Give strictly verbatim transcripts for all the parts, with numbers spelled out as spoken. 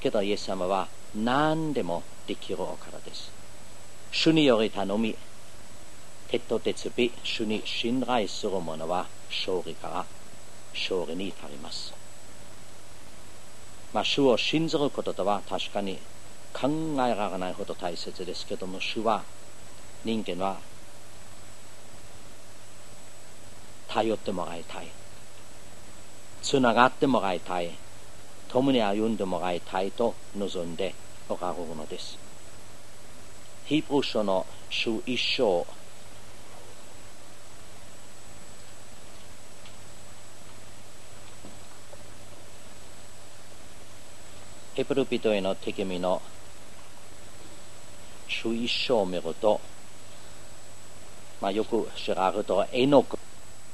けどイエス様は何でもできるお方です。主により頼み、手と手つび、主に信頼する者は勝利から勝利に至ります。まあ、主を信ずることとは確かに考えられないほど大切ですけども、主は人間は頼ってもらいたい、つながってもらいたい、共に歩んでもらいたいと望んでおられるのです。ヒブル書のじゅういっ章ヘブル人への手紙のじゅういっ章を見ると、まあ、よく知られるとエノク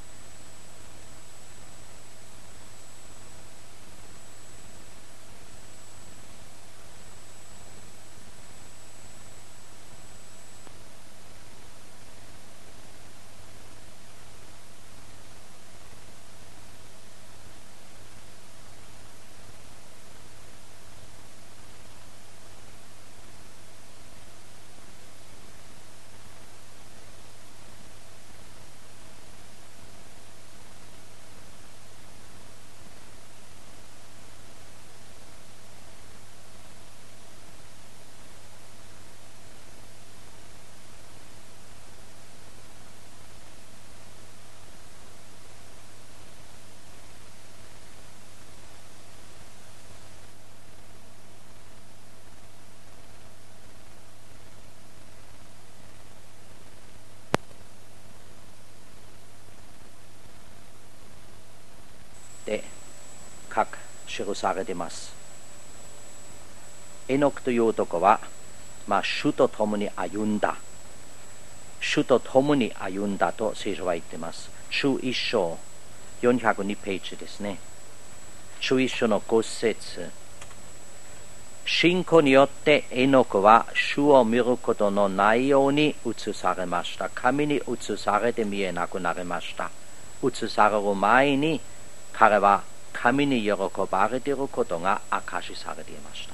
で書く記されています。エノクという男は、まあ、主と共に歩んだ主と共に歩んだと聖書は言っています。じゅういっ章よんひゃくにページですね。じゅういっ章のご節、信仰によってエノクは主を見ることのないように移されました。神に移されて見えなくなりました。移される前に彼は神に喜ばれていることが証しされていました。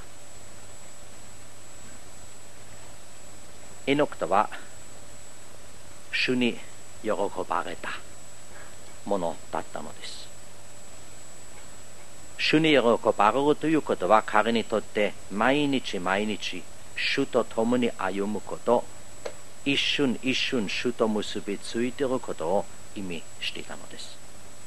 エノクとは主に喜ばれたものだったのです。主に喜ばれるということは彼にとって毎日毎日主と共に歩むこと、一瞬一瞬主と結びついていることを意味していたのです。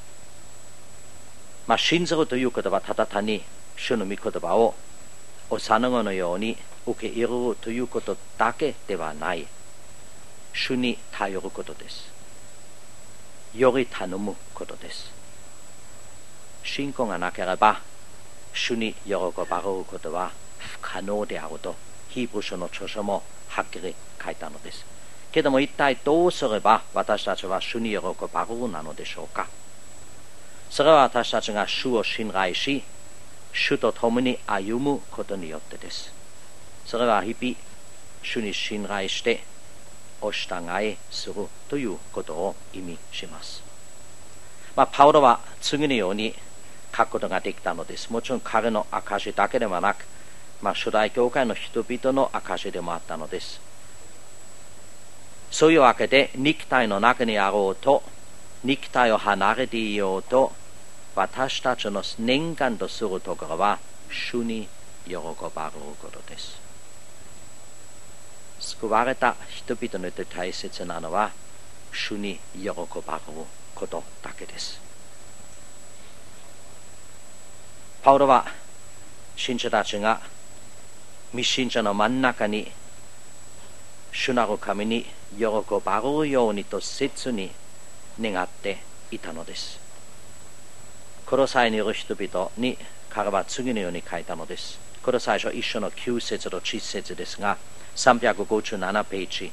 まあ、信ずるということはただ単に主の御言葉を幼子のように受け入れるということだけではない。主に頼ることです。より頼むことです。信仰がなければ主に喜ばれることは不可能であるとヒブル書の著書もはっきり書いたのです。けども一体どうすれば私たちは主に喜ばれるなのでしょうか。それは私たちが主を信頼し、主と共に歩むことによってです。それは日々主に信頼してお従いするということを意味します。まあ、パウロは次のように書くことができたのです。もちろん彼の証だけではなく、まあ、初代教会の人々の証でもあったのです。そういうわけで肉体の中にあろうと肉体を離れていようと、私たちの念願とするところは主に喜ばれることです。救われた人々にとって大切なのは主に喜ばれることだけです。パウロは信者たちが未信者の真ん中に主なる神に喜ばれるようにと切に願っていたのです。コロサイにいる人々に彼は次のように書いたのです。コロサイ書一章のきゅう節とじゅっ節ですが、さんびゃくごじゅうななページ、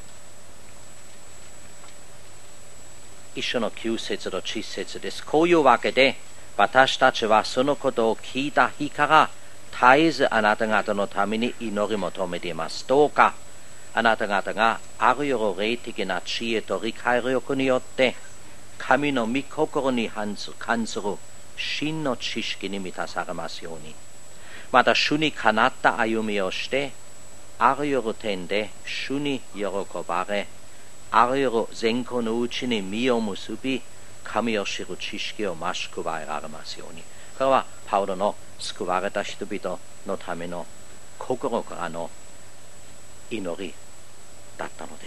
一章のきゅう節とじゅっ節です。こういうわけで私たちはそのことを聞いた日から絶えずあなた方のために祈り求めています。どうかあなた方があるよる霊的な知恵と理解力によって神の御心に関する真の知識に満たされますように。 また主にかなった歩みをして、あらゆる点で主に喜ばれ、あらゆる善行のうちに実を結び、神を知る知識を増し加えられますように。これはパウロの救われた人々のための心からの祈りだったのです。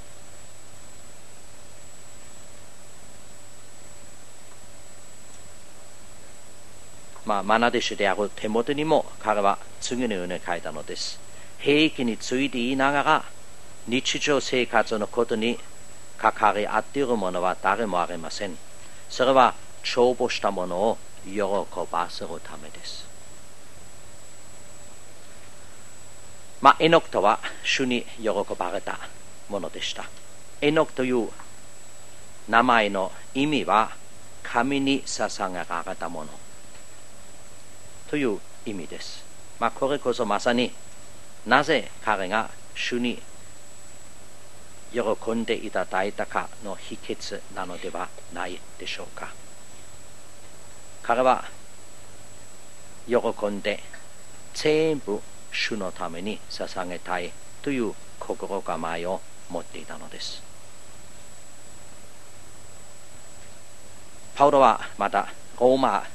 まあ、マナ弟子であるテモテにも彼は次のように書いたのです。兵役について言いながら日常生活のことに関わり合っている者は誰もありません。それは帳簿したものを喜ばせるためです。まあ、エノクとは主に喜ばれたものでした。エノクという名前の意味は神に捧げられたものという意味です。まあ、これこそまさになぜ彼が主に喜んでいただいたかの秘訣なのではないでしょうか。彼は喜んで全部主のために捧げたいという心構えを持っていたのです。パウロはまたローマ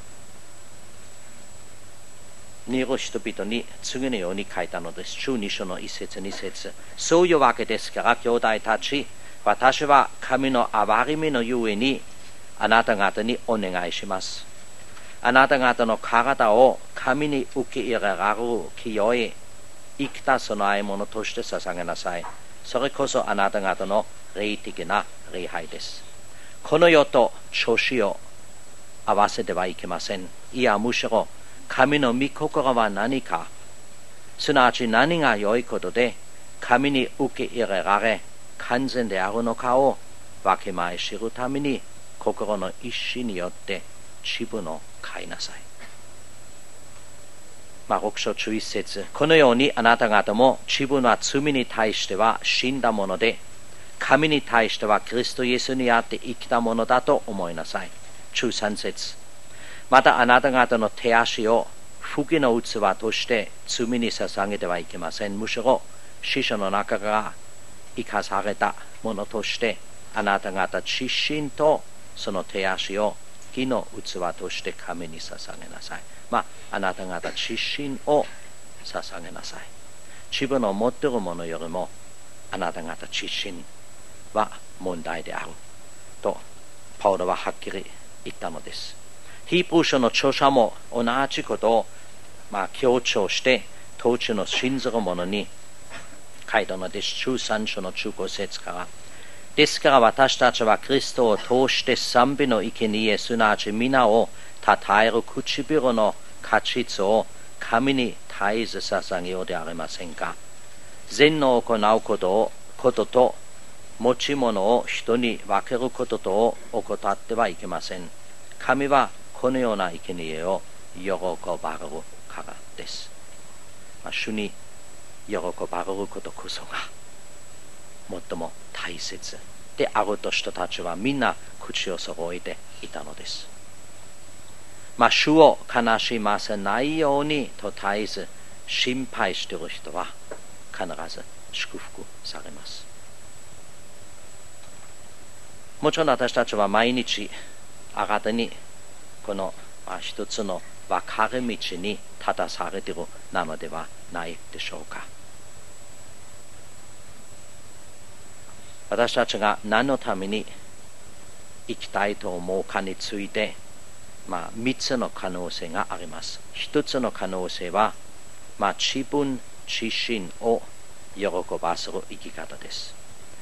にいる人々に次のように書いたのです。じゅうに章の一節二節。そういうわけですから兄弟たち、私は神の憐れみのゆえにあなた方にお願いします。あなた方の体を神に受け入れられる清い生きた供え物として捧げなさい。それこそあなた方の霊的な礼拝です。この世と調子を合わせてはいけません。いや、むしろ神の御心は何か、すなわち何が良いことで神に受け入れられ完全であるのかを分け前知るために心の一心によって自分を変えなさい。まあ、ろく章じゅういち節。このようにあなた方も自分は罪に対しては死んだもので、神に対してはキリストイエスにあって生きたものだと思いなさい。じゅうさん節。またあなた方の手足を不義の器として罪に捧げてはいけません。むしろ死者の中から生かされたものとしてあなた方自身とその手足を義の器として神に捧げなさい。まあ、あなた方自身を捧げなさい。自分の持っているものよりもあなた方自身は問題であるとパウロははっきり言ったのです。ヒーブルー書の著者も同じことを、まあ、強調して当時の信ずる者に書いたのです。じゅうさん章のじゅうご節から。ですから私たちはキリストを通して賛美の生贄すなわち皆を称える唇の果実を神に絶えず捧げようではありませんか。善の行うことをことと持ち物を人に分けることとを怠ってはいけません。神はこのような生贄を喜ばれるからです。まあ、主に喜ばれることこそが最も大切であると人たちはみんな口を揃えていたのです。まあ、主を悲しませないようにと絶えず心配している人は必ず祝福されます。もちろん私たちは毎日新たにこの、まあ、一つの分かれ道に立たされているなのではないでしょうか。私たちが何のために生きたいと思うかについて、まあ、三つの可能性があります。一つの可能性は、まあ、自分自身を喜ばせる生き方です。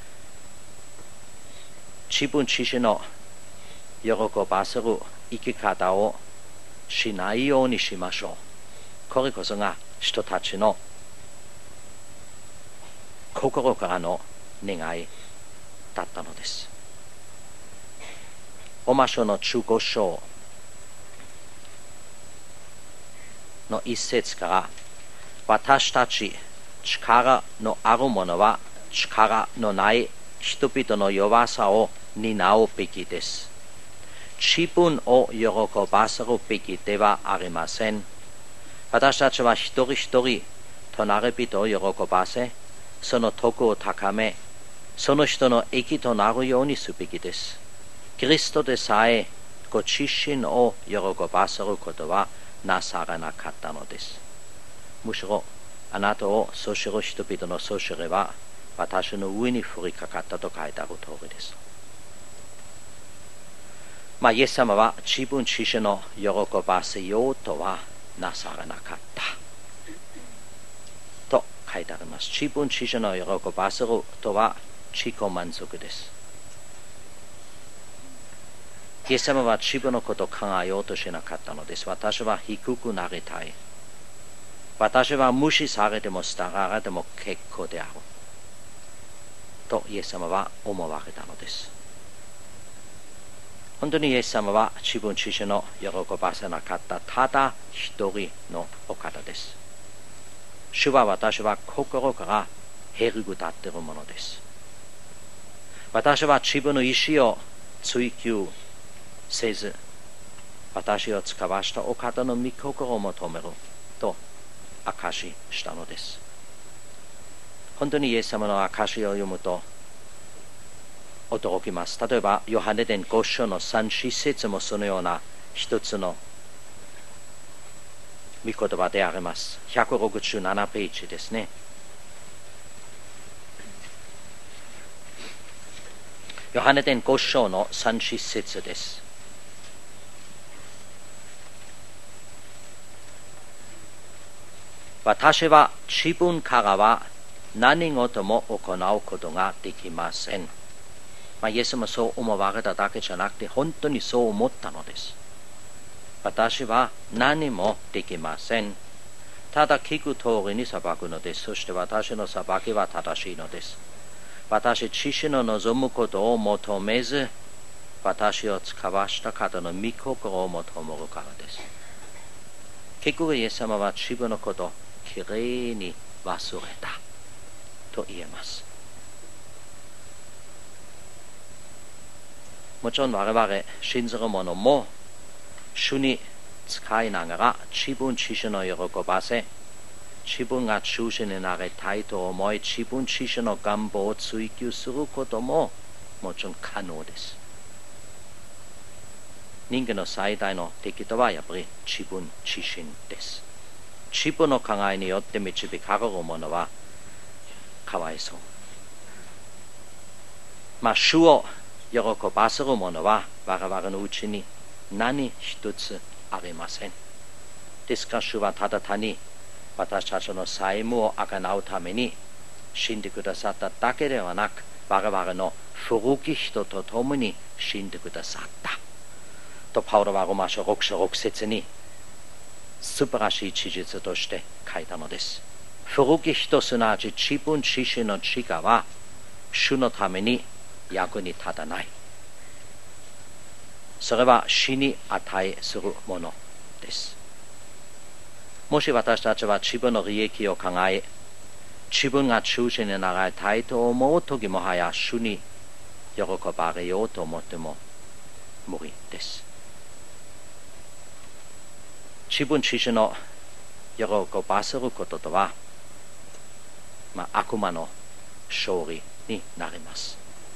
自分自身の喜ばせる生き方をしないようにしましょう。これこそが人たちの心からの願いだったのです。ローマ書のじゅうご章の一節から、私たち力のある者は力のない人々の弱さを担うべきです。自分を喜ばせるべきではありません。 私たちは一人一人隣人を喜ばせ、その徳を高め、その人の益となるようにすべきです。キリストでさえご自身を喜ばせることはなさらなかったのです。むしろあなたをそうする人々のそしれは私の上に降りかかったと書いてある通りです。まあ、イエス様は自分自身を喜ばせようとはなさらなかったと書いてあります。自分自身を喜ばせるとは自己満足です。イエス様は自分のことを考えようとしなかったのです。私は低くなりたい。私は無視されても従われても結構である。とイエス様は思われたのです。本当にイエス様は自分自身を喜ばせなかったただ一人のお方です。主は私は心からへりくだっているものです。私は自分の意志を追求せず、私を使わしたお方の御心を求めると証ししたのです。本当にイエス様の証しを読むと驚きます。例えばヨハネ伝ご章のさん、よん節もそのような一つの御言葉であります。ひゃくろくじゅうななページですね。ヨハネ伝ご章のさん、よん節です。私は自分からは何事も行うことができません。まあ、イエスもそう思われただけじゃなくて本当にそう思ったのです。私は何もできません。ただ聞く通りに裁くのです。そして私の裁きは正しいのです。私自身の望むことを求めず、私を使わした方の御心を求めるからです。結局イエス様は自分のことをきれいに忘れたと言えます。もちろん我々信ずる者も主に使いながら自分自身を喜ばせ、自分が中心になりたいと思い、自分自身の願望を追求することももちろん可能です。人間の最大の敵とはやっぱり自分自身です。自分の考えによって導かれる者はかわいそう。まあ主を喜ばせる者は我々のうちに何一つありません。ですから主はただ単に私たちの債務をあがなうために死んでくださっただけではなく、我々の古き人と共に死んでくださったとパウロはローマ書ろく章ろく節に素晴らしい事実として書いたのです。古き人すなわち自分自身の自我は主のために役に立たない。それは死に値するものです。もし私たちは自分の利益を考え、自分が中心になりたいと思うときもはや主に喜ばれようと思っても無理です。自分自身の喜ばせることとは、まあ、悪魔の勝利になります。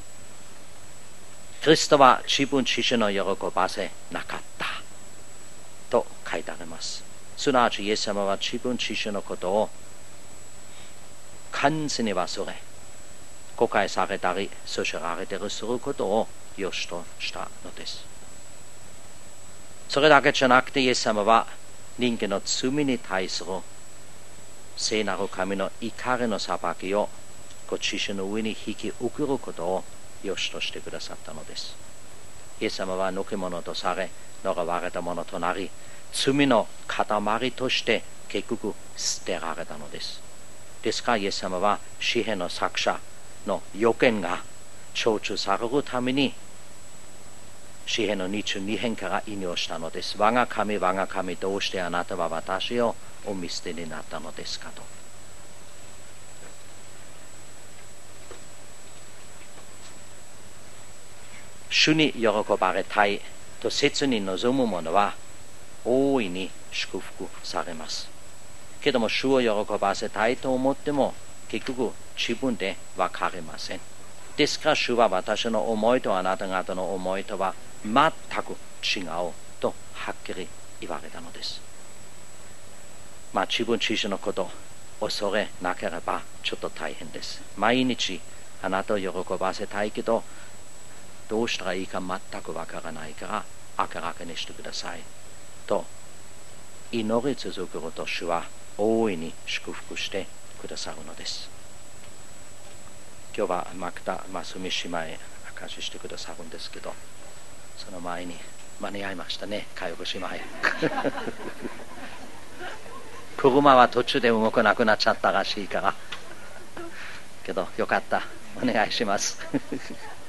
キリストは自分自身の喜ばせなかったと書いてあります。すなわちイエス様は自分自身のことを完全に忘れ、誤解されたりそしられたりすることを良しとしたのです。それだけじゃなくてイエス様は人間の罪に対する聖なる神の怒りの裁きをご自身の上に引き受けることを良しとしてくださったのです。イエス様は抜け者とされ呪われたものとなり、罪の塊として結局捨てられたのです。ですからイエス様は詩篇の作者の予見が成就されるために詩篇のにじゅうに編から引用したのです。我が神我が神、どうしてあなたは私をお見捨てになったのですかと。主に喜ばれたいと切に望む者は大いに祝福されます。 けども主を喜ばせたいと思っても結局自分で分かりません。ですから主は私の思いとあなた方の思いとは全く違うとはっきり言われたのです。まあ自分自身のこと恐れなければちょっと大変です。毎日あなたを喜ばせたいけどどうしたらいいか全くわからないから明らかにしてくださいと祈り続けると主は大いに祝福してくださるのです。今日はマクタ・マスミ姉妹証ししてくださるんですけど、その前に間に合いましたね、佳代子姉妹車は途中で動かなくなっちゃったらしいからけどよかった、お願いします